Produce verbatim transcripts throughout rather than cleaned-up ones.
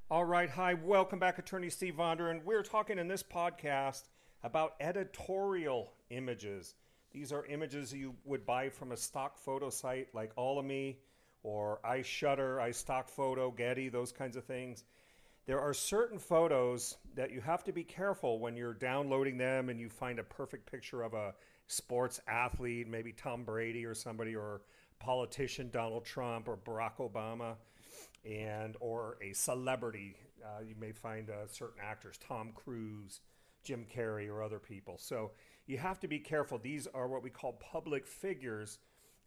All right. Hi. Welcome back, Attorney Steve Vondran. We're talking in this podcast about editorial images. These are images you would buy from a stock photo site like All of Me or iShutter, iStock Photo, Getty, those kinds of things. There are certain photos that you have to be careful when you're downloading them and you find a perfect picture of a sports athlete, maybe Tom Brady or somebody, or politician Donald Trump or Barack Obama, and or a celebrity. Uh, you may find uh, certain actors, Tom Cruise, Jim Carrey, or other people. So you have to be careful. These are what we call public figures,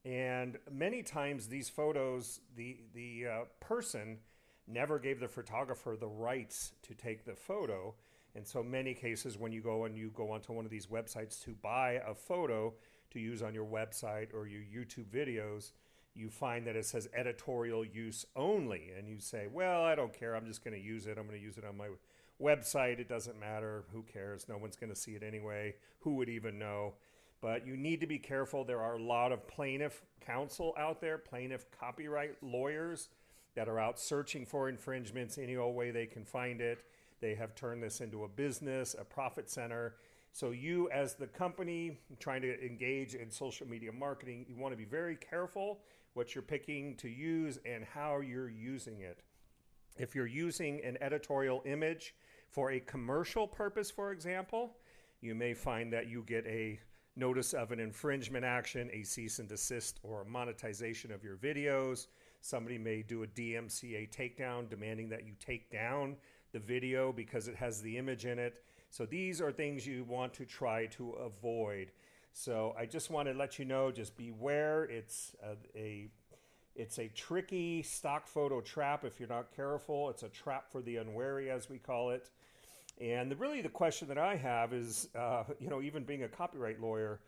and many times these photos, the the uh, person never gave the photographer the rights to take the photo. And so many cases when you go and you go onto one of these websites to buy a photo to use on your website or your YouTube videos, you find that it says editorial use only. And you say, well, I don't care. I'm just going to use it. I'm going to use it on my website. It doesn't matter. Who cares? No one's going to see it anyway. Who would even know? But you need to be careful. There are a lot of plaintiff counsel out there, plaintiff copyright lawyers that are out searching for infringements any old way they can find it. They have turned this into a business, a profit center. So you, as the company trying to engage in social media marketing, you want to be very careful what you're picking to use and how you're using it. If you're using an editorial image for a commercial purpose, for example, you may find that you get a notice of an infringement action, a cease and desist, or a monetization of your videos. Somebody may do a D M C A takedown, demanding that you take down the video because it has the image in it. So these are things you want to try to avoid. So I just want to let you know, just beware. It's a, a it's a tricky stock photo trap if you're not careful. It's a trap for the unwary, as we call it. And the, really the question that I have is, uh, you know, even being a copyright lawyer,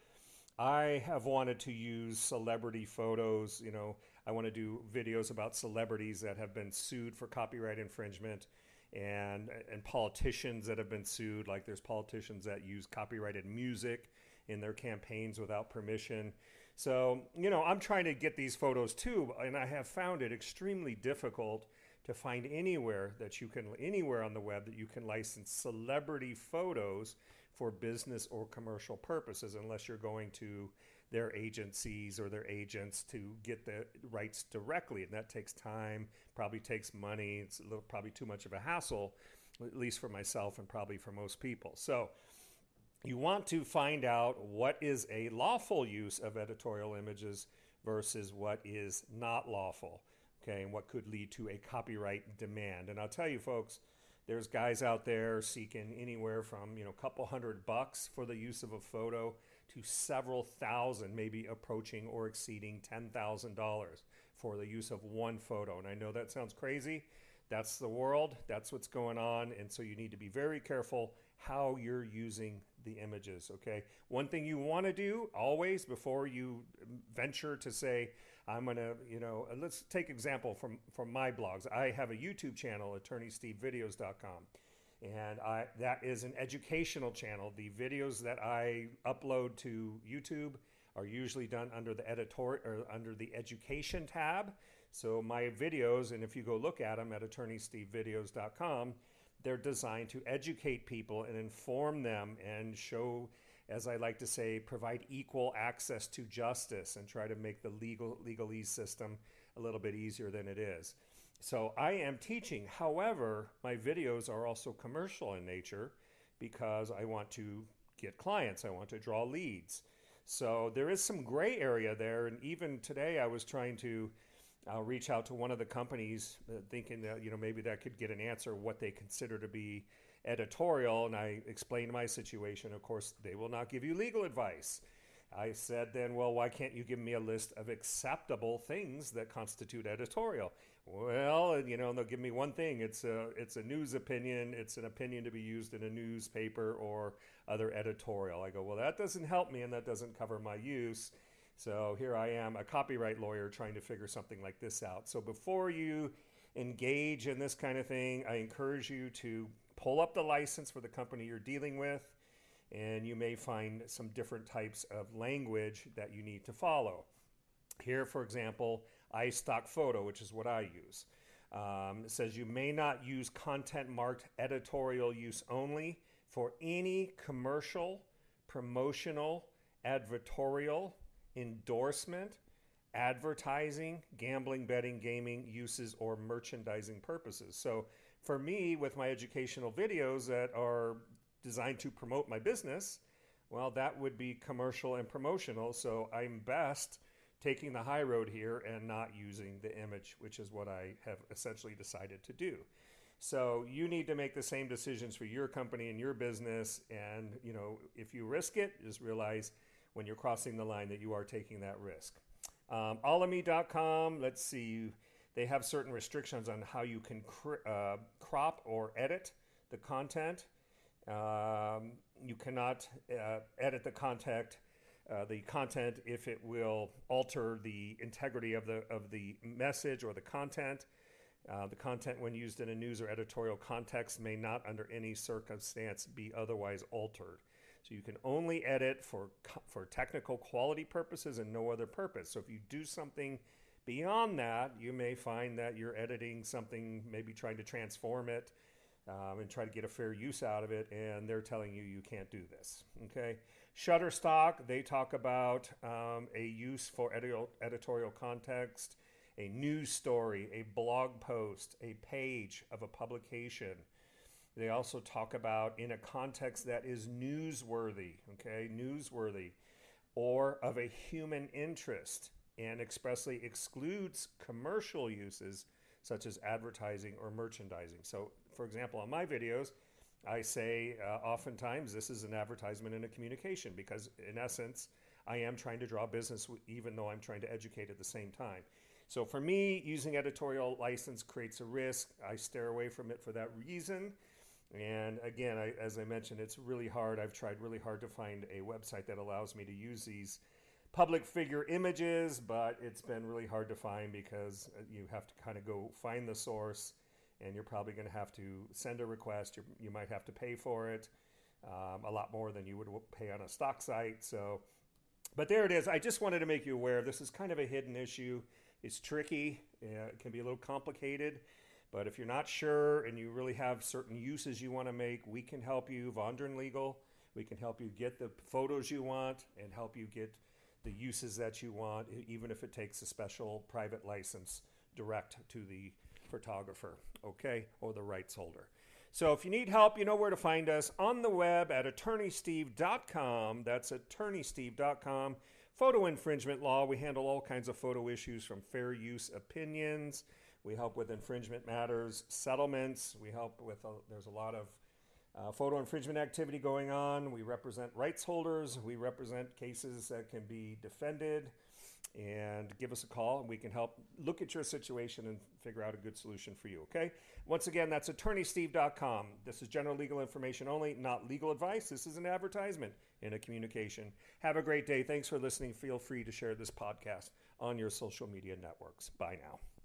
I have wanted to use celebrity photos. You know, I want to do videos about celebrities that have been sued for copyright infringement, and and politicians that have been sued. Like there's politicians that use copyrighted music in their campaigns without permission. So, you know, I'm trying to get these photos too, and I have found it extremely difficult to find anywhere that you can, anywhere on the web that you can license celebrity photos for business or commercial purposes, unless you're going to their agencies or their agents to get the rights directly. And that takes time, probably takes money. It's a little, probably too much of a hassle, at least for myself and probably for most people. So you want to find out what is a lawful use of editorial images versus what is not lawful. Okay, and what could lead to a copyright demand. And I'll tell you, folks, there's guys out there seeking anywhere from, you know, a couple hundred bucks for the use of a photo to several thousand, maybe approaching or exceeding ten thousand dollars for the use of one photo. And I know that sounds crazy. That's the world. That's what's going on. And so you need to be very careful how you're using the images, okay? One thing you want to do always before you venture to say, I'm going to, you know, let's take example from, from my blogs. I have a YouTube channel, attorney steve videos dot com. And I, that is an educational channel. The videos that I upload to YouTube are usually done under the editor or under the education tab. So my videos, and if you go look at them at attorney steve videos dot com, they're designed to educate people and inform them and show, as I like to say, provide equal access to justice and try to make the legal legalese system a little bit easier than it is. So I am teaching. However, my videos are also commercial in nature because I want to get clients. I want to draw leads. So there is some gray area there. And even today I was trying to I'll reach out to one of the companies uh, thinking that, you know, maybe that could get an answer what they consider to be editorial. And I explained my situation. Of course, they will not give you legal advice. I said then, well, why can't you give me a list of acceptable things that constitute editorial? Well, you know, they'll give me one thing. It's a, it's a news opinion. It's an opinion to be used in a newspaper or other editorial. I go, well, that doesn't help me and that doesn't cover my use. So here I am, a copyright lawyer trying to figure something like this out. So before you engage in this kind of thing, I encourage you to pull up the license for the company you're dealing with, and you may find some different types of language that you need to follow. Here, for example, iStock Photo, which is what I use. Um, it says you may not use content marked editorial use only for any commercial, promotional, advertorial, endorsement, advertising, gambling, betting, gaming uses, or merchandising purposes. So for me, with my educational videos that are designed to promote my business, well, that would be commercial and promotional. So I'm best taking the high road here and not using the image, which is what I have essentially decided to do. So you need to make the same decisions for your company and your business. And, you know, if you risk it, just realize when you're crossing the line that you are taking that risk. Um, Alamy dot com, let's see, they have certain restrictions on how you can cr- uh, crop or edit the content. Um, you cannot uh, edit the content, uh, the content if it will alter the integrity of the of the message or the content. Uh, the content, when used in a news or editorial context, may not, under any circumstance, be otherwise altered. So you can only edit for for technical quality purposes and no other purpose. So if you do something beyond that, you may find that you're editing something, maybe trying to transform it um, and try to get a fair use out of it, and they're telling you you can't do this. Okay. Shutterstock, they talk about um, a use for edito- editorial context, a news story, a blog post, a page of a publication. They also talk about in a context that is newsworthy, okay, newsworthy, or of a human interest, and expressly excludes commercial uses such as advertising or merchandising. So, for example, on my videos, I say uh, oftentimes this is an advertisement and a communication because, in essence, I am trying to draw business even though I'm trying to educate at the same time. So for me, using editorial license creates a risk. I steer away from it for that reason. And again, I, as I mentioned, it's really hard. I've tried really hard to find a website that allows me to use these public figure images, but it's been really hard to find because you have to kind of go find the source, and you're probably going to have to send a request. You're, you might have to pay for it, um, a lot more than you would pay on a stock site. So, but there it is. I just wanted to make you aware. This is kind of a hidden issue. It's tricky. Uh, it can be a little complicated. But if you're not sure and you really have certain uses you want to make, we can help you. Vondran Legal, we can help you get the photos you want and help you get the uses that you want, even if it takes a special private license direct to the photographer, okay, or the rights holder. So if you need help, you know where to find us on the web at attorney steve dot com. That's attorney steve dot com. Photo infringement law. We handle all kinds of photo issues from fair use opinions. We help with infringement matters, settlements. We help with, a, there's a lot of uh, photo infringement activity going on. We represent rights holders. We represent cases that can be defended. And give us a call, and we can help look at your situation and figure out a good solution for you, okay? Once again, that's attorney steve dot com. This is general legal information only, not legal advice. This is an advertisement in a communication. Have a great day. Thanks for listening. Feel free to share this podcast on your social media networks. Bye now.